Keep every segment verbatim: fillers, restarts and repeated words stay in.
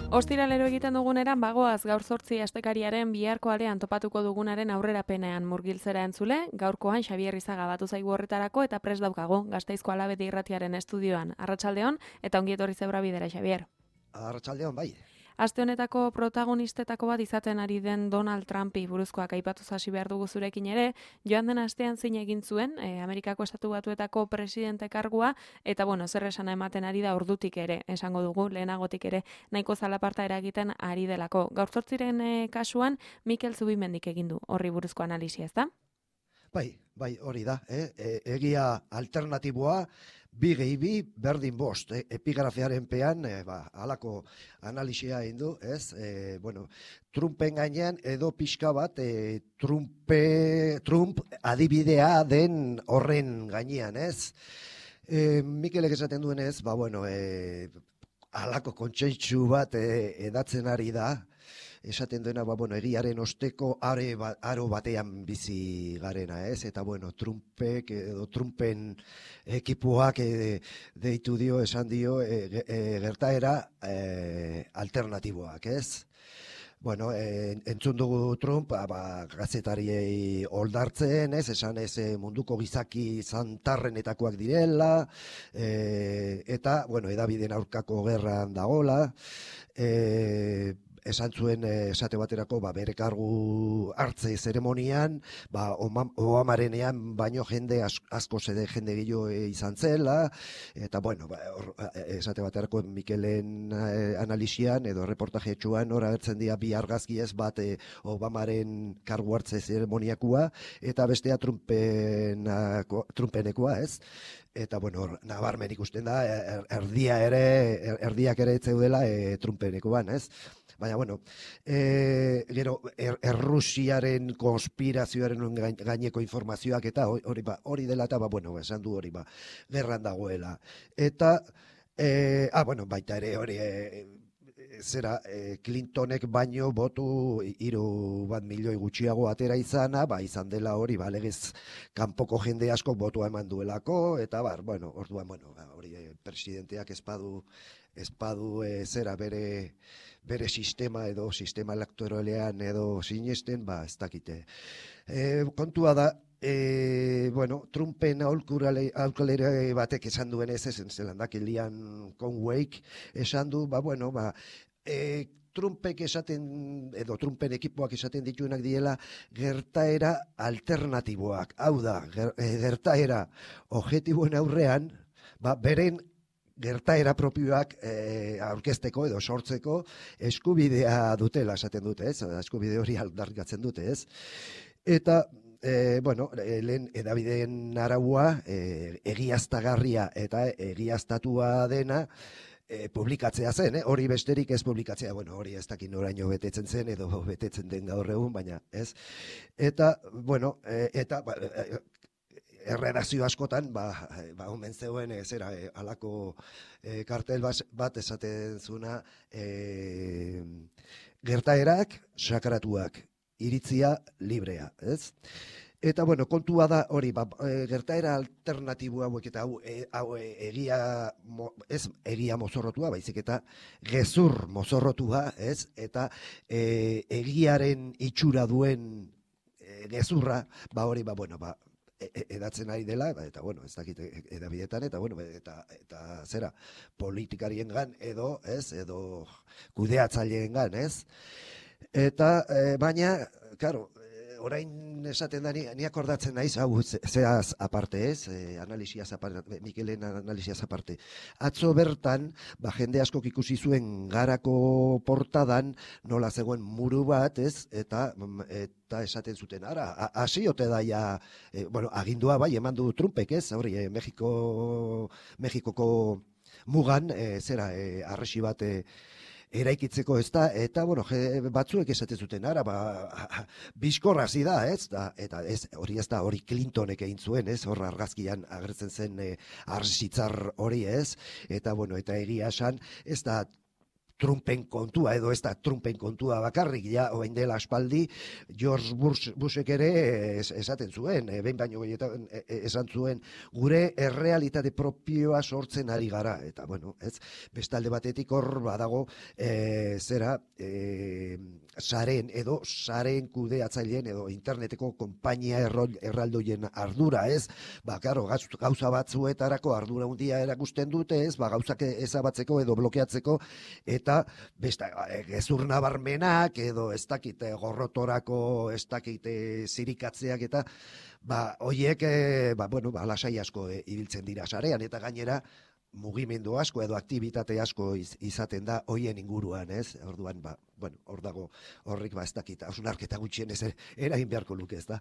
Ostiralero egiten duguneran bagoaz gaur zortzi astekariaren biharko alean topatuko dugunaren aurrerapenean murgiltzera entzule, gaurkoan Xabier Izaga batu zaigu horretarako eta prest daukago Gasteizko Alabedi Irratiaren estudioan. Arratsaldeon eta ongi etorri zebra bidera, Xabier. Arratsaldeon, bai. Aste honetako protagonistetako bat izaten ari den Donald Trumpi buruzkoak aipatuz hasi behar dugu zurekin ere, joan den astean zein egin zuen e, Amerikako Estatu Batuetako presidente kargua, eta bueno, zer esana ematen ari da ordutik ere, esango dugu, lehenagotik ere, nahiko zalaparta eragiten ari delako. Gaur zortziren e, kasuan, Mikel Zubimendik egin du horri buruzko analisia, ezta? Bai, bai, hori da, eh? e, egia alternatiboa, bi gehi bi, berdin bost, eh? epigrafiaren pean, eh, ba, halako analisia egin du, ez? E, bueno, Trumpen gainean edo pixka bat, e, Trumpe, Trump adibidea den horren gainean, ez? E, Mikelek esaten duenez, ba, bueno, e, halako kontsentsu bat e, edatzen ari da, esaten duena, ba, bueno, egiaren osteko are ba, aro batean bizi garena, ez? Eta, bueno, Trumpek edo Trumpen ekipuak e, deitu dio, esan dio, e, e, gertaera e, alternatiboak, ez? Bueno, e, entzun dugu Trump, ba, gazetariei oldartzen, ez? Esan ez munduko gizaki zantarrenetakoak direla, e, eta, bueno, edabideen aurkako gerran dagola, e, esan zuen esate baterako ba, bere kargu hartze zeremonian, ba, Obamarenean baino jende asko zede jende gehiago izan zela, eta bueno, ba, or, esate baterako Mikelen analisian edo reportaje etxuan hor agertzen dira bi argazki ez bat e, Obamaren kargu hartze zeremoniakoa, eta bestea Trumpenako, Trumpenekoa, ez? Eta, bueno, nabarmen ikusten da, er, erdia ere, er, erdiak ere etzeudela e, Trumpenekoan, ez? Baina, bueno, e, gero, er, Errusiaren konspirazioaren gaineko informazioak eta hori ba, hori dela eta, ba, bueno, esan du hori, ba, gerran dagoela. Eta, e, ah, bueno, baita ere hori, e, zera, e, Clintonek baino botu hiru bat milioi gutxiago atera izana, ba, izan dela hori, ba, legez kanpoko jende asko botua eman duelako, eta, bar, bueno, orduan, bueno, ba, hori, e, presidenteak espadu, espadu, e, zera, bere, bere sistema edo sistema elektoralean edo sinesten, ba, ez dakite. E, kontua da, e, bueno, Trumpen aurkalere batek esan duen ez ezen zelandak Elian Conwayk esan du, ba, bueno, ba, e, Trumpek esaten, edo Trumpen ekipoak esaten dituenak diela gertaera alternatiboak. Hau da, ger, gertaera objektiboen aurrean, ba, beren gertaera propioak e, aurkezteko edo sortzeko eskubidea dutela esaten dute, ez? Eskubide hori aldarrikatzen dute, ez? Eta, e, bueno, lehen edabideen araua e, egiaztagarria eta egiaztatua dena e, publikatzea zen, eh? Hori besterik ez publikatzea, bueno, hori ez dakit noraino betetzen zen edo betetzen den gaur egun, baina, ez? Eta, bueno, e, eta, ba, e, erredakzio askotan, ba, ba omen zeuen, e, zera, e, alako e, kartel bat, bat esaten zuna, e, gertaerak sakratuak, iritzia librea, ez? Eta, bueno, kontua da hori, ba, e, gertaera alternatibo hauek eta hau, e, hau e, egia, mo, ez egia mozorrotua, baizik eta gezur mozorrotua, ez? Eta e, egiaren itxura duen e, gezurra, ba hori, ba, bueno, ba, edatzen ari dela, eta, bueno, ez dakit edabidetan, eta, bueno, eta, eta zera, politikariengan edo, ez, edo kudeatzaileen ez? Eta, e, baina, karo, orain esaten da, ni akordatzen naiz, hau zehaz aparte ez, e, analisiaz aparte, Mikelen analisiaz aparte. Atzo bertan, ba, jende askok ikusi zuen Garako portadan, nola zegoen muru bat, ez, eta, eta esaten zuten, ara, hasi ote daia, e, bueno, agindua bai, eman du Trumpek, ez, hori, e, Mexiko, Mexikoko mugan, e, zera, e, arresi bat, e, eraikitzeko ez da, eta, bueno, batzuek esaten zuten, ara, ba, bizkorra hasi da, ez, da, eta ez, hori ez da, hori Clintonek egin zuen, ez, hor argazkian agertzen zen e, arsitzar hori, ez, eta, bueno, eta egia esan, ez da, Trumpen kontua, edo ez da Trumpen kontua bakarrik, ja, oain dela aspaldi, George Bush, Bushek ere es, esaten zuen, e, behin baino gehietan e, esan zuen, gure errealitate propioa sortzen ari gara, eta bueno, ez, bestalde batetik hor badago, e, zera, e, saren, edo saren kudeatzaileen, edo interneteko konpainia erraldoien ardura, ez, ba, karo, gauza batzuetarako ardura handia erakusten dute, ez, ba, gauzak ezabatzeko edo blokeatzeko, eta eta besta, gezur nabarmenak edo ez dakite gorrotorako ez dakite zirikatzeak eta ba hoiek e, ba bueno ba lasai asko e, ibiltzen dira sarean eta gainera mugimendu asko edo aktibitate asko iz, izaten da hoien inguruan, ez? Orduan ba bueno, hor dago horrik ba ez dakit hausnarketa gutxienez eragin beharko luke, ezta?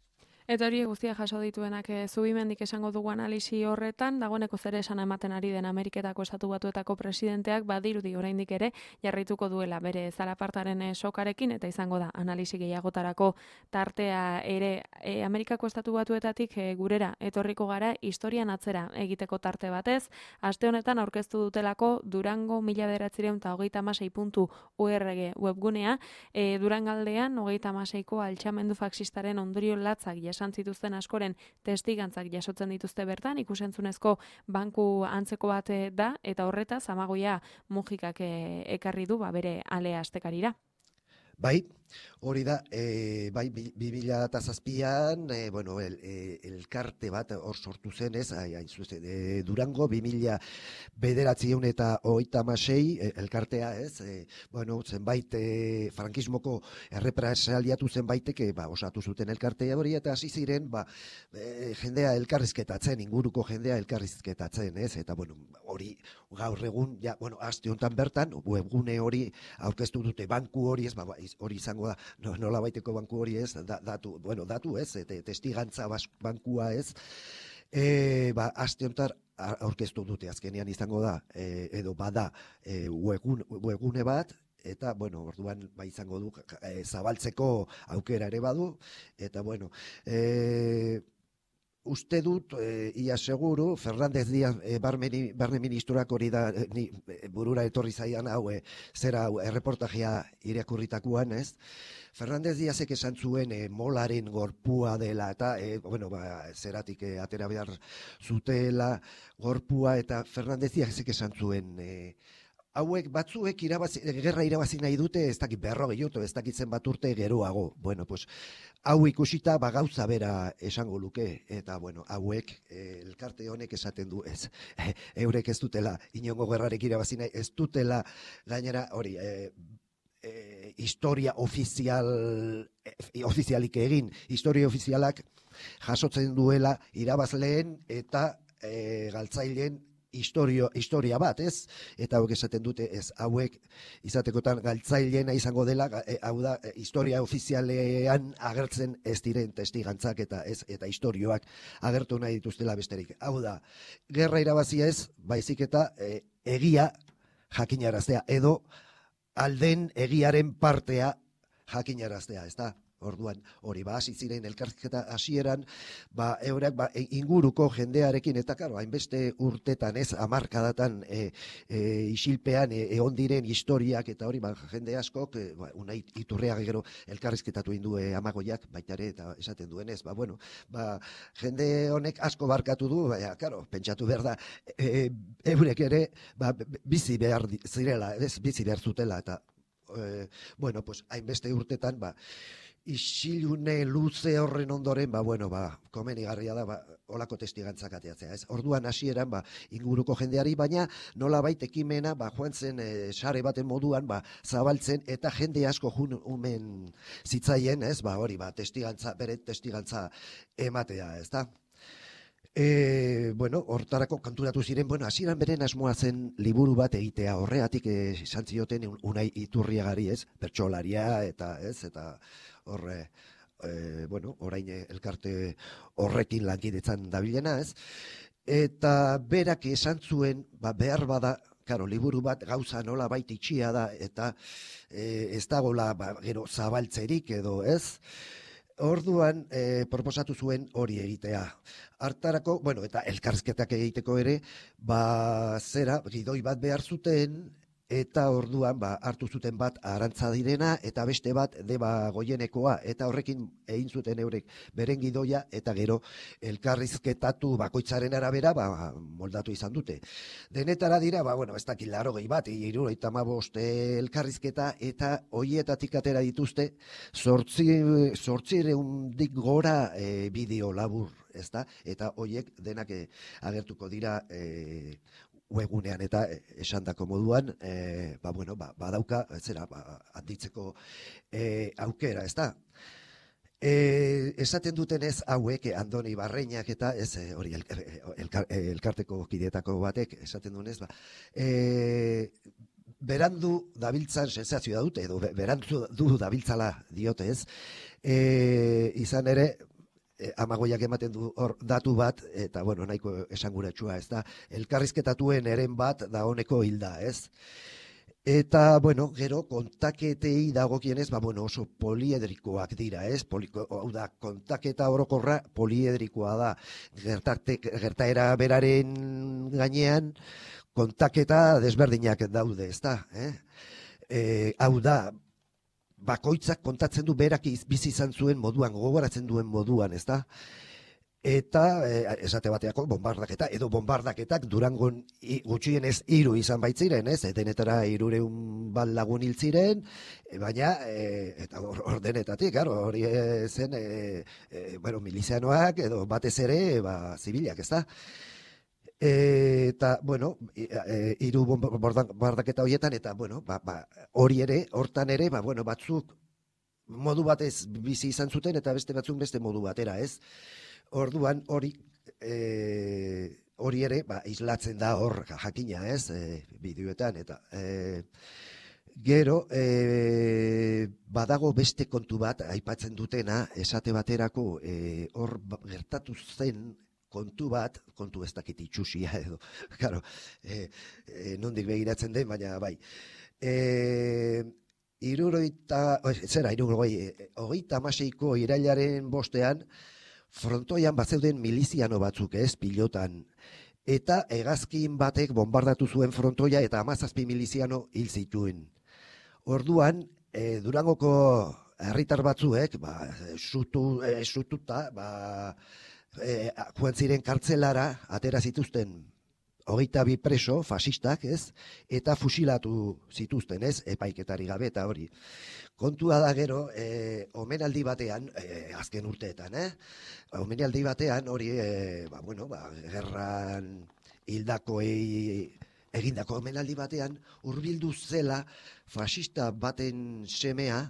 Eta hori guztia jaso dituenak e, zubimendik esango dugu analisi horretan, dagoeneko zer esan ematen ari den Ameriketako Estatu Batuetako presidenteak badirudi oraindik ere jarraituko duela bere zalapartaren e, sokarekin eta izango da analisi gehiagotarako tartea ere e, Amerikako Estatu Batuetatik e, gurera etorriko gara historian atzera egiteko tarte batez, aste honetan aurkeztu dutelako Durango mila bederatziehun eta hogeita hamasei puntu org webgunea, e, Durangaldean hogeita hamaseiko altxamendu faxistaren ondorio latzak esan zituzten askoren testigantzak jasotzen dituzte bertan, ikusentzunezko banku antzeko bat da, eta horretaz Amagoia Mujikak ekarri du ba, bere alea astekarira. Bai, hori da, e, bai, bi mila zazpian, e, bueno, el, e, elkarte bat hor sortu zen, ez, hain zuzen, e, Durango, bi mila bederatziehun eta hogeita hamasei e, elkartea, ez, e, bueno, zenbait e, frankismoko errepresaliatu zenbaitek, e, ba, osatu zuten elkartea hori, eta hasi ziren, ba, e, jendea elkarrizketatzen, inguruko jendea elkarrizketatzen, ez, eta, bueno, hori gaur egun, ja, bueno, aste honetan bertan, webgune hori aurkeztu dute, banku hori, ez, ba, hori izango da, no, nola baiteko banku hori ez, da, datu, bueno, datu ez, te, testigantza bas, bankua ez, e, ba, aste honetan aurkeztu dute, azkenean izango da, e, edo bada e, webgune, webgune bat, eta, bueno, orduan ba izango du e, zabaltzeko aukera ere badu, eta, bueno, e, uste dut, e, ia seguru, Fernández Díaz e, barne, barne ministroak hori da, e, ni, e, burura etorri zaian hau, e, zera erreportajea irakurritakoan, ez? Fernández Díazek esan zuen e, molaren gorpua dela, eta, e, bueno, ba, zeratik e, atera behar zutela gorpua, eta Fernández Díazek esan zuen, e, hauek batzuek irabazi, gerra irabazi nahi dute, ez dakit berrogei urte, ez dakit zenbat urte geroago. Bueno, pues, hau ikusita ba gauza bera esango luke, eta bueno, hauek eh, elkarte honek esaten du ez. Eh, eurek ez dutela, inongo gerrarek irabazi nahi, ez dutela gainera hori, eh, eh, historia ofizial, eh, ofizialik egin, historia ofizialak jasotzen duela irabazleen eta eh, galtzaileen Historio, historia bat, ez? Eta hauek esaten dute, ez, hauek izatekotan galtzaileena izango dela, e, hau da, e, historia ofizialean agertzen ez diren testigantzak eta ez eta istorioak agertu nahi dituztela besterik. Hau da, gerra irabazia ez, baizik eta e, egia jakinaraztea, edo alden egiaren partea jakinaraztea, ez da? Orduan, hori, ba, hasi ziren elkarrizketa hasieran, ba, eurak, ba, inguruko jendearekin, eta karo, hainbeste urtetan, ez, hamarkadatan, e, e, isilpean, e, egon diren historiak, eta hori, ba, jende askok, e, ba, Unai Iturriaga gero elkarrizketatu indu e, Amagoiak, baitare, eta esaten duenez, ba, bueno, ba, jende honek asko barkatu du, baina, karo, pentsatu behar da, e, eurek ere, ba, bizi behar zirela, ez, bizi behar zutela, eta, e, bueno, pues, hainbeste urtetan, ba, isilune luze horren ondoren, ba, bueno, ba, komenigarria da, ba, olako testigantzak ateatzea, ez? Orduan hasieran, ba, inguruko jendeari, baina nolabait ekimena, ba, joan zen e, sare baten moduan, ba, zabaltzen, eta jende asko jun umen zitzaien, ez? Ba, hori, ba, testigantza, bere testigantza ematea, ez da? E, bueno, hortarako kanturatu ziren, bueno, hasieran beren asmoa zen liburu bat egitea, horregatik esan zioten Unai Iturriagari, ez? Pertsolaria, eta, ez? Eta horre, e, bueno, orain elkarte horrekin lankidetzan dabilena, ez? Eta berak esan zuen, ba, behar bada, karo, liburu bat gauza nola baita itxia da, eta e, ez dagoela, ba, gero zabaltzerik edo, ez? Orduan, e, proposatu zuen hori egitea. Hartarako, bueno, eta elkarrizketak egiteko ere, ba, zera, gidoi bat behar zuten, eta orduan ba, hartu zuten bat Arantza direna eta beste bat Deba Goienekoa, eta horrekin egin zuten eurek beren gidoia, eta gero elkarrizketatu bakoitzaren arabera ba, moldatu izan dute. Denetara dira, ba, bueno, ez dakit larogei bat, hirurogeita hamabost elkarrizketa, eta hoietatik atera dituzte zortzi, zortzireundik gora e, bideo labur, ezta? Eta hoiek denak e, agertuko dira e, webunean, eta esandako moduan, e, ba, bueno, ba, badauka, zera, ba, handitzeko e, aukera, ezta? E, esaten dutenez hauek, Andoni Barreinak eta ez hori el, el, el, elkarteko kideetako batek esaten duenez, ba, e, berandu dabiltzan sensazioa dute, edo berandu du dabiltzala diote ez, e, izan ere, e, Amagoiak ematen du hor datu bat, eta bueno, nahiko esanguratsua, ez da, elkarrizketatuen eren bat da honeko hilda, ez? Eta, bueno, gero, kontaketei dagokienez, ba, bueno, oso poliedrikoak dira, ez? Poliko, hau da, kontaketa orokorra poliedrikoa da, gertatek, gertaera beraren gainean, kontaketa desberdinak daude, ez da? Eh? E, hau da, bakoitzak kontatzen du berak bizi izan zuen moduan, gogoratzen duen moduan, ez da? Eta e, esate bateako bombardaketa, edo bombardaketak Durangon gutxienez hiru izan baitziren, ez? Denetara hirureun bat lagun hil ziren, e, baina e, eta ordenetatik, claro, hori zen e, e, bueno, milizianoak edo batez ere, ba, zibilak, ez da? E, eta, bueno, hiru e, bombardaketa horietan, eta, bueno, ba, ba, hori ere, hortan ere, ba, bueno, batzuk modu batez bizi izan zuten, eta beste batzuk beste modu batera, ez? Orduan hori e, hori ere ba, islatzen da hor jakina, ez, e, bideoetan, eta e, gero e, badago beste kontu bat aipatzen dutena, esate baterako e, hor gertatu zen kontu bat, kontu ez dakit itxusia edo, claro, e, e, nondik begiratzen den, baina bai. E, Iruroita, zera, irurogei, hogeita hamaseiko irailaren bostean, frontoian bazeuden miliziano batzuk, ez, pilotan, eta hegazkin batek bombardatu zuen frontoia eta hamazazpi miliziano hil zituen. Orduan, e, Durangoko herritar batzuek, ba, sutu, e, sututa, ba, e, joan ziren kartzelara, atera zituzten hogeita bi preso, fasistak, ez, eta fusilatu zituzten, ez, epaiketari gabe, eta hori. Kontua da gero, e, omenaldi batean, e, azken urteetan, eh? Omenaldi batean, hori, e, ba, bueno, ba, gerran hildakoei egindako omenaldi batean, hurbildu zela fasista baten semea,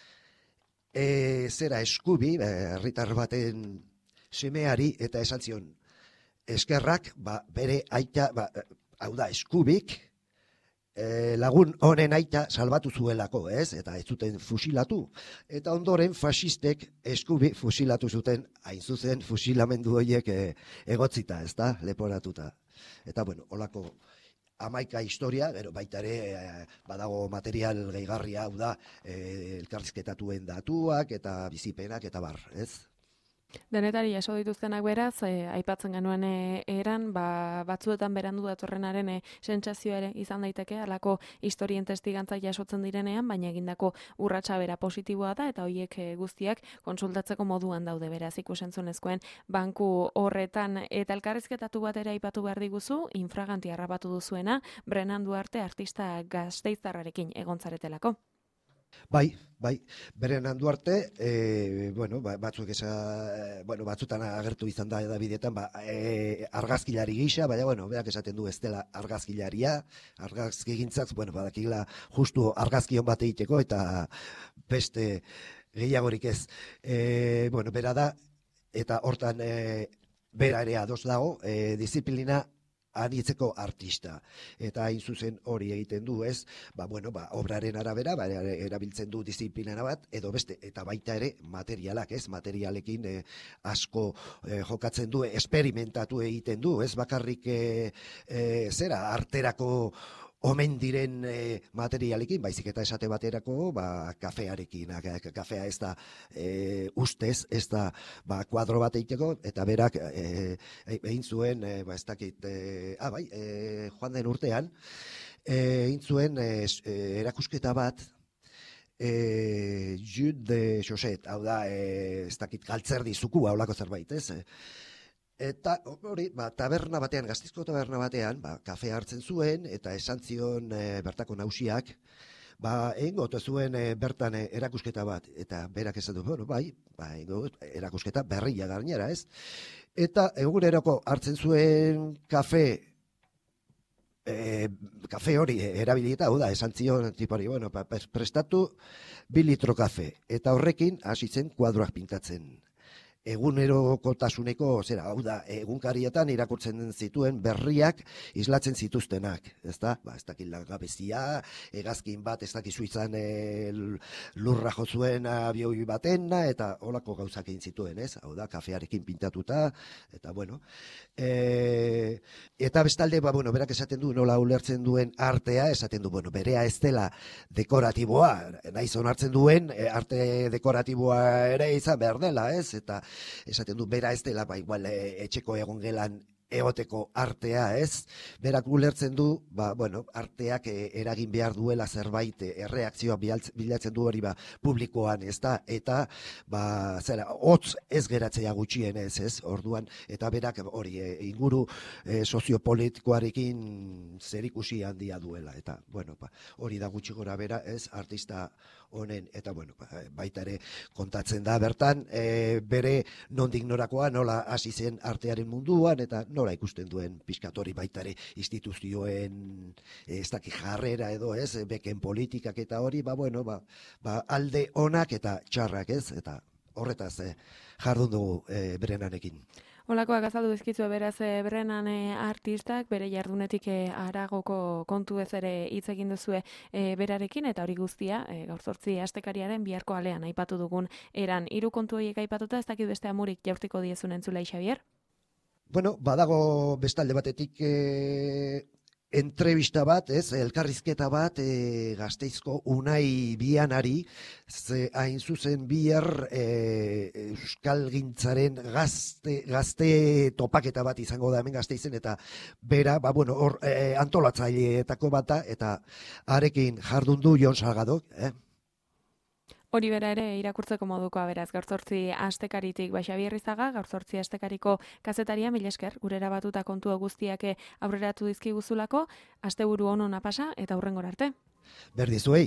e, zera eskubi, herritar baten semeari, eta esan zion, eskerrak, ba, bere aita, ba, hau da, eskubik, e, lagun honen aita salbatu zuelako, ez? Eta ez zuten fusilatu. Eta ondoren fasistek eskubi fusilatu zuten, hain zuzen fusilamendu horiek e, egotzita, ez da, leporatuta. Eta, bueno, holako hamaika historia, gero baita ere e, badago material gehigarria, hau da, e, elkarrizketatuen datuak eta bizipenak eta bar, ez? Denetari jaso dituztenak beraz, e, aipatzen genuen e, eran, ba, batzuetan berandu datorrenaren e, sentsazioa ere izan daiteke, halako historien testigantza jasotzen direnean, baina egindako urratsa bera positiboa da, eta horiek e, guztiak konsultatzeko moduan daude beraz ikusentzunezkoen banku horretan. Eta elkarrizketatu bat ere aipatu behar diguzu, infraganti harrapatu duzuena, Brenan Duarte artista gasteiztarrarekin egontzaretelako. Bai, bai, Brenan Duarte, e, bueno, batzuk esa, bueno, batzutan agertu izan da edabideetan, ba, e, argazkilari gisa, baina, bueno, berak esaten du ez dela argazkilaria, argazki gintzak, bueno, badakila justu argazkion bat egiteko, eta beste gehiagorik ez. E, bueno, bera da, eta hortan e, bera ere ados dago, e, disiplina anitzeko artista, eta hain zuzen hori egiten du, ez, ba, bueno, ba, obraren arabera, ba, erabiltzen du disiplinara bat, edo beste, eta baita ere materialak, ez, materialekin eh, asko eh, jokatzen du, esperimentatu egiten du, ez, bakarrik eh, eh, zera, arterako omen diren e, materialekin, baizik eta esate baterako, ba, kafearekin, kafea ez da e, ustez, ez da ba, kuadro bat egiteko, eta berak e, egin zuen, e, ba, ez dakit, e, ah, bai, e, joan den urtean, egin zuen e, erakusketa bat, e, Jude de Chauchet, hau da, e, ez dakit galtzerdi zuku, haulako zerbait, ez? Eta hori, ba, taberna batean, Gasteizko taberna batean, ba, kafe hartzen zuen, eta esan zion e, bertako nausiak, ba, egingo zuen e, bertan e, erakusketa bat, eta berak esan du, bueno, bai, ba, egingo erakusketa berria gainera, ez? Eta eguneroko hartzen zuen kafe, e, kafe hori erabilita, hau da, esan zion tipari, bueno, pa, prestatu bi litro kafe, eta horrekin hasi zen kuadroak pintatzen. Egunerokotasuneko, zera, hau da, egunkarietan irakurtzen zituen berriak islatzen zituztenak, ezta? Ba, ez dakit langabezia, hegazkin bat, ez dakizu izan e, lurra jo zuen abioi batena, eta holako gauzak egin zituen, ez? Hau da, kafearekin pintatuta, eta bueno. E, eta bestalde, ba, bueno, berak esaten du, nola ulertzen duen artea, esaten du, bueno, berea ez dela dekoratiboa, naiz onartzen duen, arte dekoratiboa ere izan behar dela, ez? Eta esaten du, bera ez dela, ba, igual, e, etxeko egon gelan egoteko artea, ez? Berak ulertzen du, ba, bueno, arteak e, eragin behar duela zerbait, erreakzioa bilatzen du hori, ba, publikoan, ez da? Eta, ba, zera, hotz ez geratzea gutxien ez, ez? Orduan, eta berak hori, e, inguru e, soziopolitikoarekin zerikusi handia duela, eta, bueno, ba, hori da gutxi gora bera, ez? Artista honen, eta, bueno, ba, baita ere kontatzen da, bertan, e, bere nondik norakoa, nola hasi zen artearen munduan, eta nola ikusten duen pizkatori baita ere instituzioen ez dakit jarrera edo ez, beken politikak eta hori, ba bueno, ba, ba alde onak eta txarrak ez, eta horretaz eh, jardun dugu eh, Brennanekin. Olakoak azaldu dizkizu beraz e, Brennan e, artistak, bere jardunetik e, haragoko kontu ez ere hitz egin duzue e, berarekin, eta hori guztia e, gaur zortzi astekariaren biharko alean aipatu dugun eran. Hiru kontu horiek aipatuta, ez dakit beste amurik jaurtiko diezun entzulei, Xabier? Bueno, badago bestalde batetik e, entrevista bat, ez, elkarrizketa bat e, Gasteizko Unai Bianari, ze hain zuzen bihar e, euskalgintzaren gazte, gazte topaketa bat izango da hemen Gasteizen, eta bera, ba, bueno, hor e, antolatzaileetako bata, eta arekin jardun du Jon Salgadok, eh? Hori bera ere irakurtzeko modukoa beraz, gaur zortzi astekaritik Bai Xabier Izaga, gaur zortzi astekariko kazetaria, mila esker, gurera batuta kontu guztiak aurreratu dizkiguzulako, asteburu on ona pasa eta hurrengora arte. Berdizuei.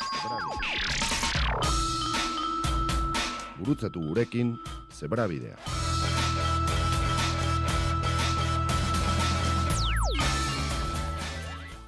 Gurutzatu gurekin Zebrabidea.